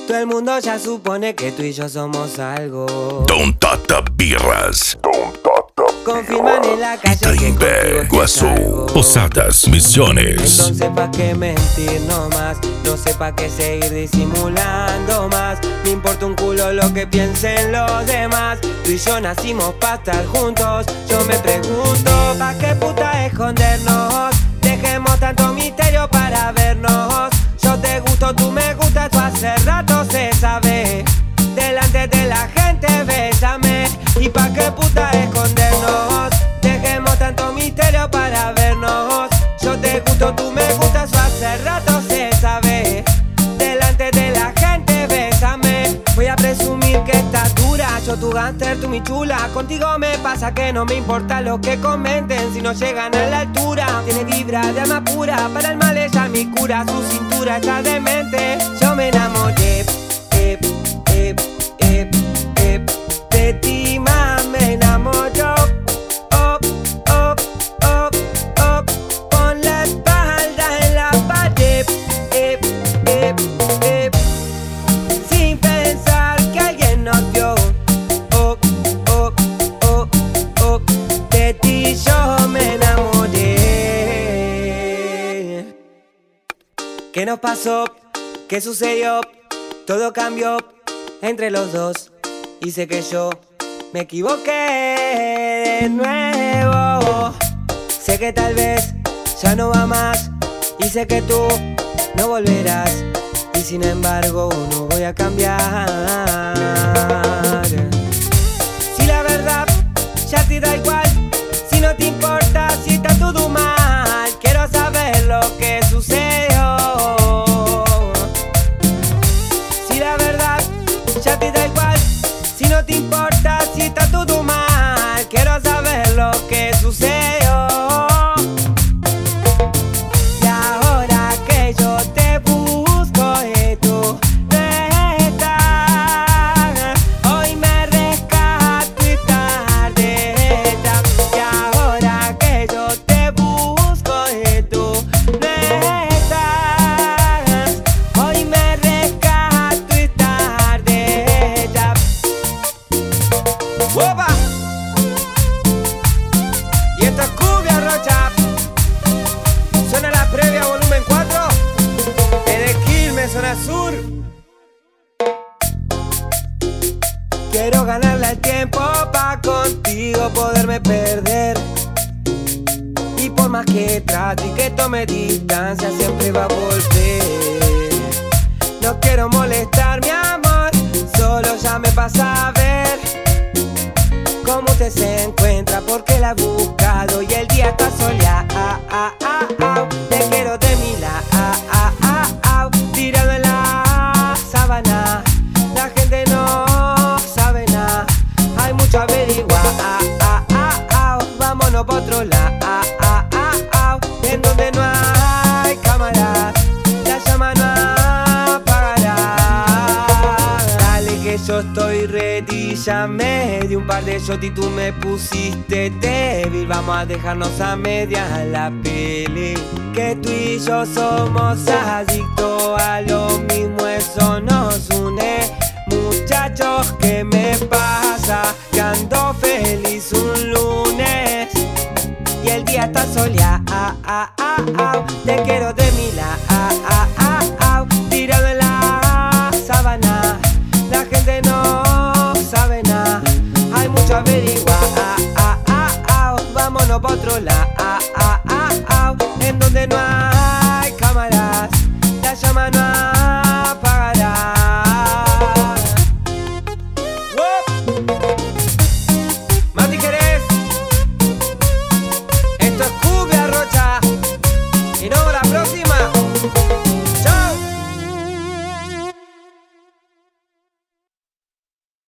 Todo el mundo ya supone que tú y yo somos algo. Don Tata Birras. Confirman en la calle que Itaimbe, contigo es Guazú, algo. Posadas, Misiones. Entonces pa' qué mentir nomás, no sé pa' qué seguir disimulando más. Me importa un culo lo que piensen los demás. Tú y yo nacimos pa' estar juntos. Yo me pregunto, ¿pa' qué puta escondernos? Dejemos tanto misterio para vernos. Yo te gusto, tú me gustas, tú hace rato se sabe. Delante de la gente bésame. ¿Y pa' qué puta escondernos? Dejemos tanto misterio para vernos. Yo te gusto, tú me gustas, eso hace rato se sabe. Delante de la gente bésame. Voy a presumir que estás dura. Yo tu gánster, tú mi chula. Contigo me pasa que no me importa lo que comenten si no llegan a la altura. Tiene vibra de alma pura, para el mal ella mi cura. Su cintura está demente. Yo me enamoré de ti, más me enamoró. Pon la espalda en la pared, sin pensar que alguien nos vio. De ti yo me enamoré. ¿Qué nos pasó? ¿Qué sucedió? Todo cambió entre los dos. Y sé que yo me equivoqué de nuevo. Sé que tal vez ya no va más. Y sé que tú no volverás. Y sin embargo no voy a cambiar. Si la verdad ya te da igual, si no te importa, si está todo mal, quiero saber lo que sucedió. Si la verdad ya te da igual, si no te importa, si está todo mal, quiero saber lo que sucedió. Y ahora que yo te busco y tú no estás, hoy me rescato y tarde ya. Y ahora que yo te busco y tú no estás, hoy me rescato y tarde ya. ¡Opa! Y esto es Cumbia Rocha. Suena la previa volumen 4 de Quilmes, zona sur. Quiero ganarle el tiempo pa' contigo poderme perder. Y por más que trate y que tome distancia, siempre va a volver. No quiero molestar, mi amor, solo ya me pasa a ver cómo usted se encuentra, porque la he buscado y el día está soleado. Te quiero de mi lado, tirado en la sábana. La gente no sabe nada, hay mucho averiguar. Vámonos pa' otro lado, en donde no hay cámaras, la llama no apagará. Dale que yo estoy ready, ya me di un par de shots y tú me pusiste débil. Vamos a dejarnos a medias la peli, que tú y yo somos adictos a lo mismo, eso nos une. Muchachos, ¿qué me pasa? Que ando feliz un lunes y el día está soleado. Te quiero de mi lado, tirado en la sábana. La gente no sabe nada, hay mucho averiguar. Vámonos pa' otro lado, en donde no hay